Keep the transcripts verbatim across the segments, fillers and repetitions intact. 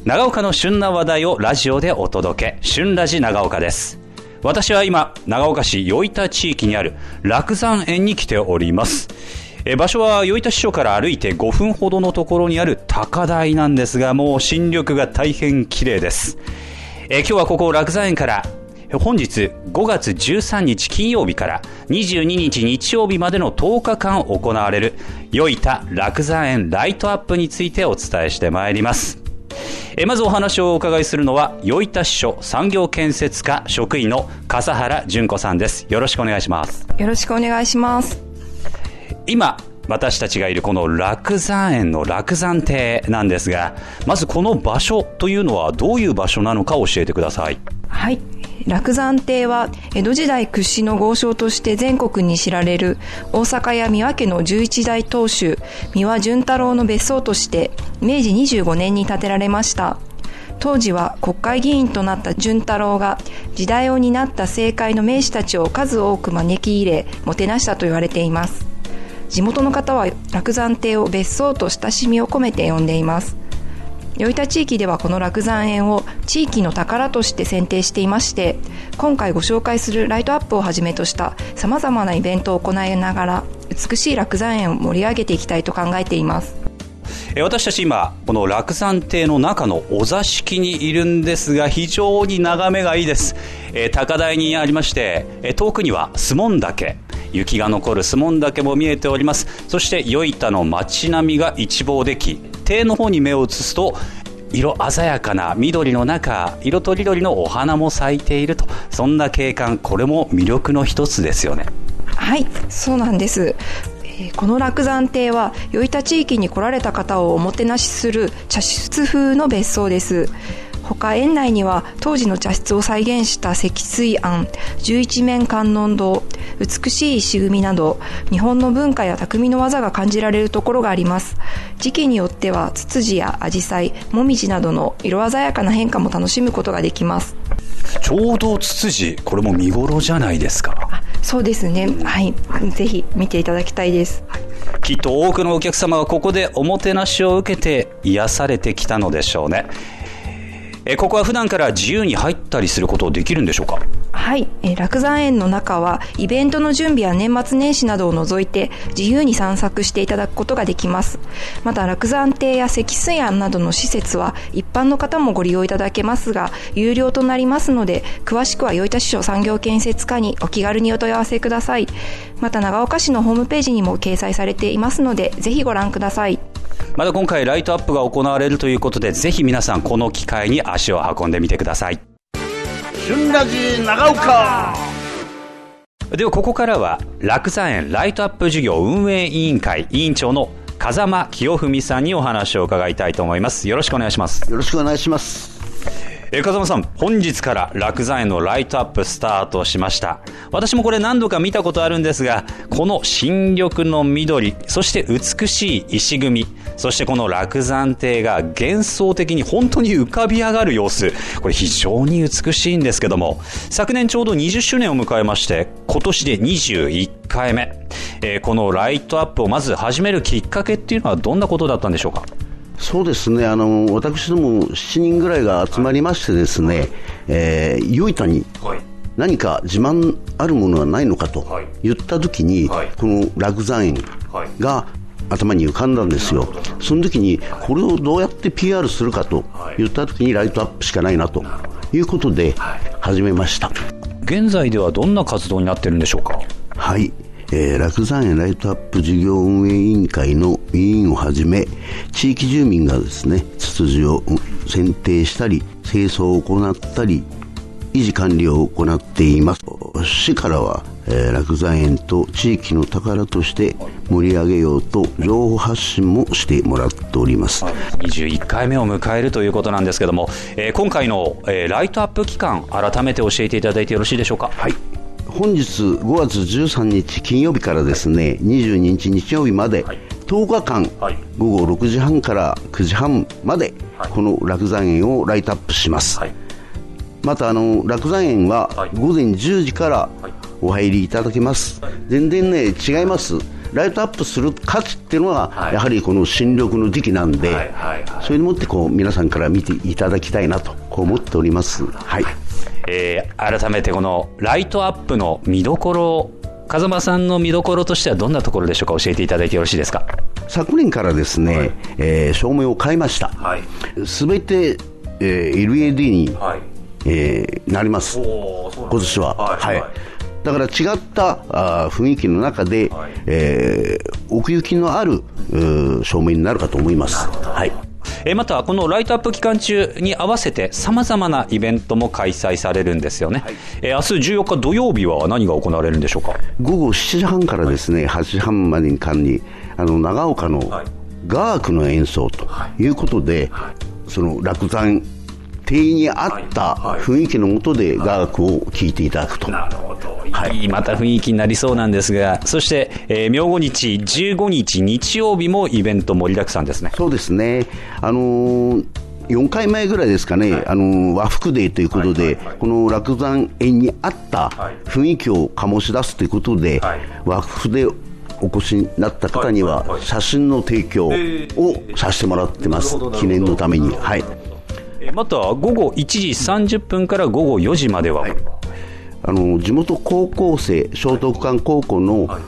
長岡の旬な話題をラジオでお届け、旬ラジ長岡です。私は今長岡市与板地域にある楽山園に来ております。え場所は与板支所から歩いてごふんほどのところにある高台なんですが、もう新緑が大変綺麗です。え今日はここ楽山園から本日ごがつじゅうさんにち金曜日からにじゅうににち日曜日までのとおかかん行われる与板楽山園ライトアップについてお伝えしてまいります。えまずお話をお伺いするのは与板支所産業建設課職員の笠原純子さんです。よろしくお願いします。 よろしくお願いします。 今私たちがいるこの楽山園の楽山亭なんですが、まずこの場所というのはどういう場所なのか教えてください。 はい、楽山亭は江戸時代屈指の豪商として全国に知られる大阪や三輪家のじゅういちだい当主三輪純太郎の別荘としてめいじにじゅうごねんに建てられました。当時は国会議員となった純太郎が時代を担った政界の名士たちを数多く招き入れもてなしたと言われています。地元の方は楽山亭を別荘と親しみを込めて呼んでいます。与板地域ではこの楽山園を地域の宝として選定していまして、今回ご紹介するライトアップをはじめとしたさまざまなイベントを行いながら美しい楽山園を盛り上げていきたいと考えています。 私たち今この楽山亭の中のお座敷にいるんですが、非常に眺めがいいです。えー、高台にありまして、えー、遠くには須門岳、雪が残る須門岳も見えております。そして与板の街並みが一望でき、亭の方に目を移すと色鮮やかな緑の中、色とりどりのお花も咲いていると、そんな景観、これも魅力の一つですよね。 はい、そうなんです。この楽山亭は与板地域に来られた方をおもてなしする茶室風の別荘です。他園内には当時の茶室を再現した積水庵、十一面観音堂、美しい石組みなど日本の文化や匠の技が感じられるところがあります。時期によってはツツジやアジサイ、モミジなどの色鮮やかな変化も楽しむことができます。 ちょうどツツジ、これも見頃じゃないですか。 そうですね、はい、ぜひ見ていただきたいです。 きっと多くのお客様がここでおもてなしを受けて癒されてきたのでしょうね。えここは普段から自由に入ったりすることできるんでしょうか。 はい、え楽山園の中はイベントの準備や年末年始などを除いて自由に散策していただくことができます。また楽山亭や積水庵などの施設は一般の方もご利用いただけますが有料となりますので、詳しくは与板支所産業建設課にお気軽にお問い合わせください。また長岡市のホームページにも掲載されていますのでぜひご覧ください。 また今回ライトアップが行われるということで、ぜひ皆さんこの機会に足を運んでみてください。 旬ラジ長岡。 ではここからは楽山園ライトアップ事業運営委員会委員長の風間清文さんにお話を伺いたいと思います。よろしくお願いします。 よろしくお願いします。 えー、風間さん、本日から楽山園のライトアップスタートしました。私もこれ何度か見たことあるんですが、この新緑の緑、そして美しい石組み、そしてこの楽山亭が幻想的に本当に浮かび上がる様子、これ非常に美しいんですけども、昨年ちょうどにじゅっしゅうねんを迎えまして、今年でにじゅういっかいめ、えー、このライトアップをまず始めるきっかけっていうのはどんなことだったんでしょうか。 そうですね、あの私どもしちにんぐらいが集まりましてですね、はい、えー、与板に何か自慢あるものはないのかと言った時に、はい、この楽山園が頭に浮かんだんですよ。その時にこれをどうやって ピーアール するかと言った時にライトアップしかないなということで始めました。 現在ではどんな活動になっているんでしょうか。 はい、えー、楽山園ライトアップ事業運営委員会の委員をはじめ地域住民がですね、ツツジを剪定したり清掃を行ったり維持管理を行っています。市からは、えー、楽山園と地域の宝として盛り上げようと情報発信もしてもらっております。 にじゅういっかいめを迎えるということなんですけども、えー、今回の、えー、ライトアップ期間改めて教えていただいてよろしいでしょうか。 はい、本日ごがつじゅうさんにち金曜日からですね、にじゅうににち日曜日までとおかかん、はい、ごごろくじはんからくじはんまでこの楽山園をライトアップします。はい、またあの楽山園はごぜんじゅうじからお入りいただけます。全然ね違います。 ライトアップする価値っていうのは、はい、やはりこの新緑の時期なんで、はいはいはい、それでもってこう皆さんから見ていただきたいなとこう思っております。はい、 えー、改めてこのライトアップの見どころ、風間さんの見どころとしてはどんなところでしょうか。教えていただいてよろしいですか。 昨年からですね、はい、えー、照明を変えました。すべ、はい、て、えー、エルイーディー に、はい、えー、なります。今年は、はいはいはい、だから違ったあ雰囲気の中で、はい、えー、奥行きのある照明になるかと思います。はい、 えー、またこのライトアップ期間中に合わせて様々なイベントも開催されるんですよね。はい、えー、明日じゅうよっか土曜日は何が行われるんでしょうか。 ごごしちじはんからですね、はちじはんまでに間にあの長岡の雅楽の演奏ということで、はいはい、その楽山庭に合った雰囲気の下で雅楽を聴いていただくと。 なるほど、はい、また雰囲気になりそうなんですが、そして、えー、明後日じゅうごにち日曜日もイベント盛りだくさんですね。 そうですね、あのー、よんかいまえぐらいですかね、はい、あのー、和服デーということで、はいはいはい、この楽山園に合った雰囲気を醸し出すということで、はい、和服でお越しになった方には写真の提供をさせてもらってます、はいはいはい、記念のために。はい、 また午後いちじさんじゅっぷんから午後よじまでは、はい、 あの地元高校生聖徳館高校の、はい、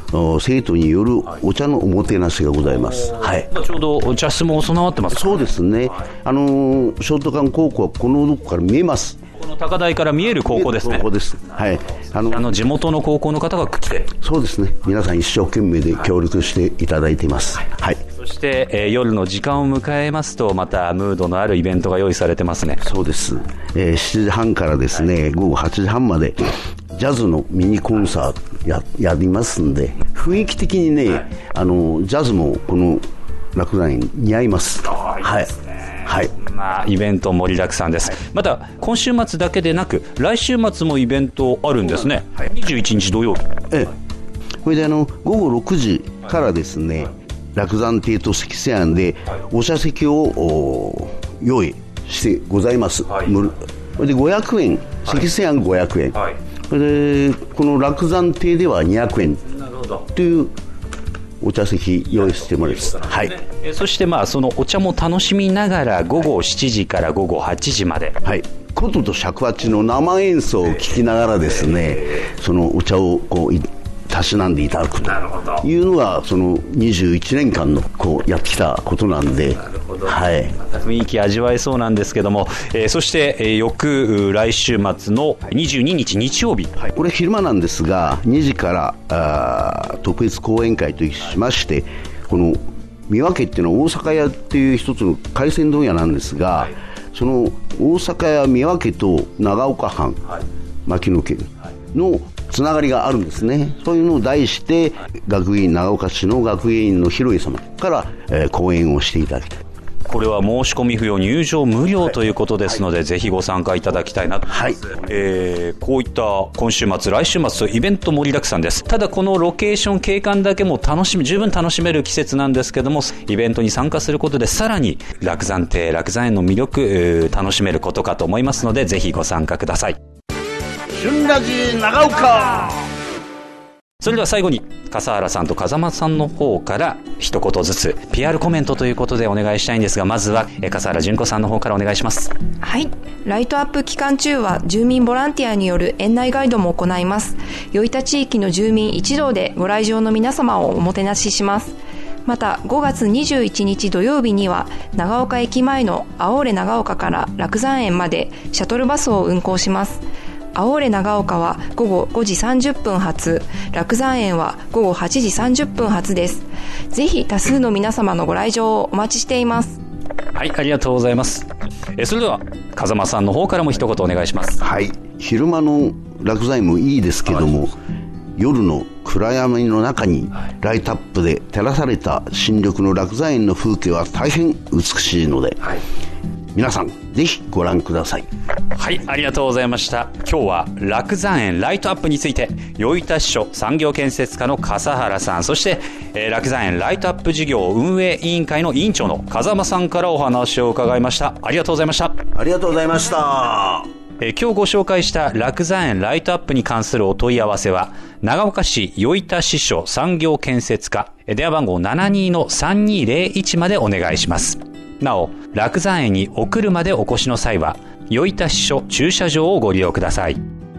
生徒によるお茶のおもてなしがございます。はい、 ちょうどお茶室も備わってますか。 そうですね、はい、あの聖徳館高校はこのどこから見えます。 この高台から見える高校ですね。 高校です。はい、 あのあの地元の高校の方が来て。 そうですね、皆さん一生懸命で協力していただいています。はい、はい、 そして、えー、夜の時間を迎えますとまたムードのあるイベントが用意されてますね。 そうです、えー、しちじはんからですね、はい、ごごはちじはんまでジャズのミニコンサート や, やりますんで、雰囲気的にね、はい、あのジャズもこの楽山に似合います。はい、はい、 まあ、イベント盛りだくさんです。はい、また今週末だけでなく来週末もイベントあるんですね。はい、にじゅういちにち土曜日、 ええ、これであのごごろくじからですね、はい、楽山亭と積水庵でお茶席を用意してございます。はい、これでごひゃくえん、積水庵ごひゃくえん、はい、これでこの楽山亭ではにひゃくえんというお茶席用意してもらいます。はい、 えそしてまあそのお茶も楽しみながらごごしちじからごごはちじまで、 はい、琴と尺八の生演奏を聴きながらですね、そのお茶をこうたしなんでいただくというのがそのにじゅういちねんかんのこうやってきたことなんで、なるほど、はい、 また雰囲気味わえそうなんですけども、えー、そして、えー、翌来週末のにじゅうににち日曜日、 はい、これ昼間なんですがにじからあ特別講演会としまして、この三分っていうのは大阪屋っていう一つの海鮮問屋なんですが、はい、その大阪屋三分と長岡藩、はい、牧野家のつながりがあるんですね。そういうのを題して学芸員長岡市の学芸員の広井様から、えー、講演をしていただきたい。 これは申し込み不要、入場無料ということですので、はい、ぜひご参加いただきたいなと思います。はい、えー、こういった今週末来週末とイベント盛りだくさんです。ただこのロケーション景観だけも楽しみ十分楽しめる季節なんですけども、イベントに参加することでさらに楽山亭楽山園の魅力楽しめることかと思いますので、ぜひご参加ください。 旬ラジ長岡。 それでは最後に笠原さんと風間さんの方から一言ずつ ピーアール コメントということでお願いしたいんですが、まずは笠原純子さんの方からお願いします。 はい、ライトアップ期間中は住民ボランティアによる園内ガイドも行います。与板地域の住民一同でご来場の皆様をおもてなしします。またごがつにじゅういちにち土曜日には長岡駅前のあおれ長岡から楽山園までシャトルバスを運行します。あおれ長岡はごごごじさんじゅっぷん発、楽山園はごごはちじさんじゅっぷん発です。ぜひ多数の皆様のご来場をお待ちしています。 はい、ありがとうございます。えそれでは風間さんの方からも一言お願いします。 はい、昼間の楽山園もいいですけども、はい、夜の暗闇の中にライトアップで照らされた新緑の楽山園の風景は大変美しいので、はい、皆さんぜひご覧ください。 はい、ありがとうございました。今日は楽山園ライトアップについて与板支所産業建設課の笠原さん、そして、えー、楽山園ライトアップ事業運営委員会の委員長の風間さんからお話を伺いました。ありがとうございました。 ありがとうございました。 えー、今日ご紹介した楽山園ライトアップに関するお問い合わせは長岡市与板支所産業建設課、電話番号 ななに の さんにーぜろいち までお願いします。なお、楽山園にお車でお越しの際は、与板支所駐車場をご利用ください。